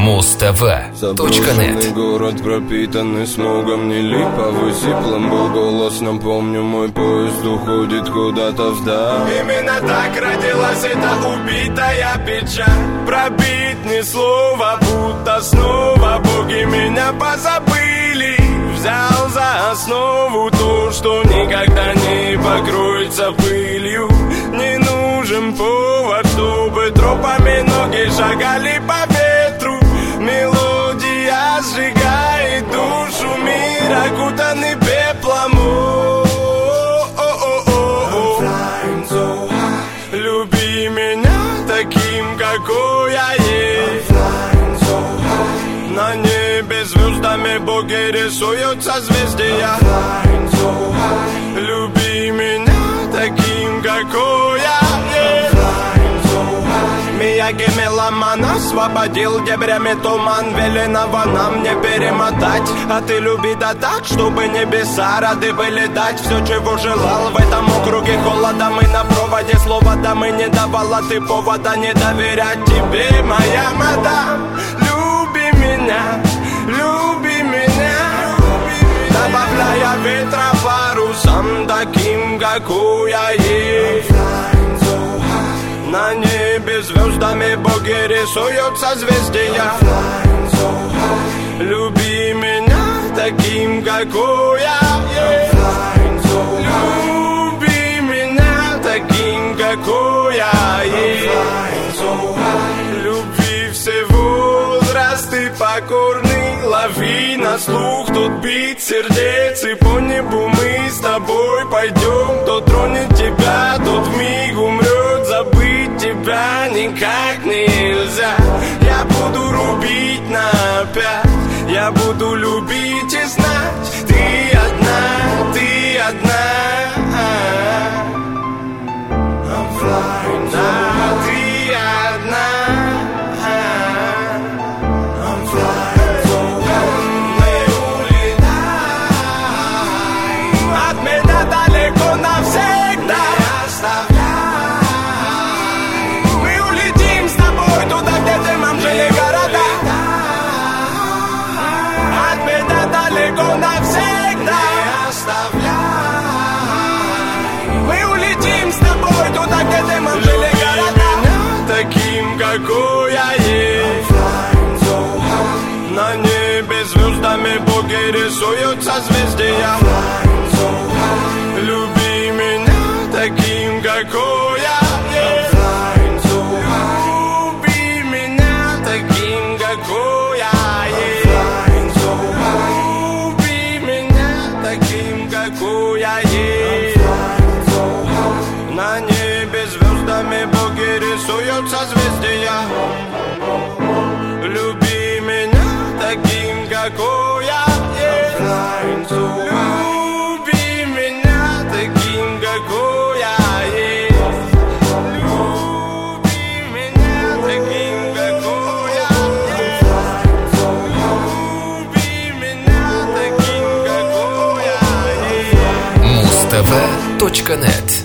Muz-TV.net. Заброшенный город, пропитанный смогом, не липовый, сиплым был голос. Напомню, мой поезд уходит куда-то вдаль. Именно так родилась эта убитая печаль. Пробить ни слова, будто снова боги меня позабыли. Взял за основу то, что никогда не покроется пылью. Не нужен повод, чтобы тропами ноги шагали по ветру. Мелодия сжигает душу, мир окутанный пеплом. Люби меня таким, какой я есть. На небе звездами боги рисуют созвездия. Люби меня таким, какой я есть. Мияги меломан освободил дебрями туман. Веленого нам не перемотать. А ты люби да так, чтобы небеса рады были дать все, чего желал в этом округе холода. Мы на проводе, слова да мы не давала ты повода не доверять тебе, моя мадам. Люби меня, люби меня, добавляя ветра парусам, таким, какой я есть. На небе звездами боги рисуют созвездия. Люби меня таким, какой я есть. Люби меня таким, какой я есть. Любви все возрасты покорны. Лови на слух тот бит сердец, и по небу мы с тобой пойдем. Кто тронет тебя, тот вмиг умрет. Забыть тебя никак нельзя. Я буду рубить на 5. Я буду любить и знать. Ты одна, ты одна. I'm flying, да, ты одна. I'm flying, мы улетай. От меня далеко навсегда. Мы улетим с тобой туда, где дымом жили города. От меня далеко навсегда. Мы улетим с тобой туда, где дымом жили города. Таким, какой я есть. На небе звездами боги рисуют созвездия. Люби меня таким, какой я есть. Люби меня таким, какой я есть. Люби меня таким, какой я есть. На небе звездами боги рисуют созвездия. Люби меня таким, какой я есть. Люби меня таким, какой я есть. Люби меня таким, какой я есть. Люби меня таким, какой я есть. Muz-TV.net.